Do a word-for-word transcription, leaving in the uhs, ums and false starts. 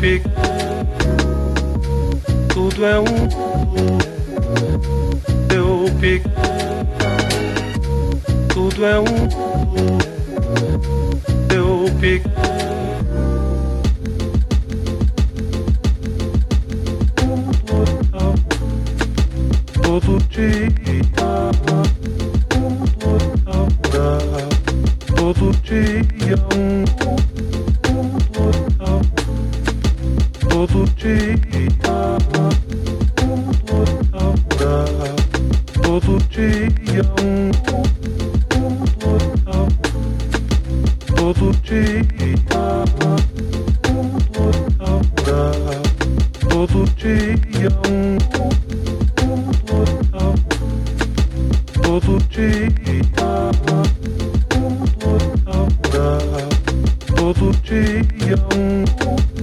pique, tudo é um. Deu pique, tudo é um. Deu pique. Todo dia, todo dia um, todo dia, todo dia um, todo dia, todo dia um. Todo dia, todo dia um.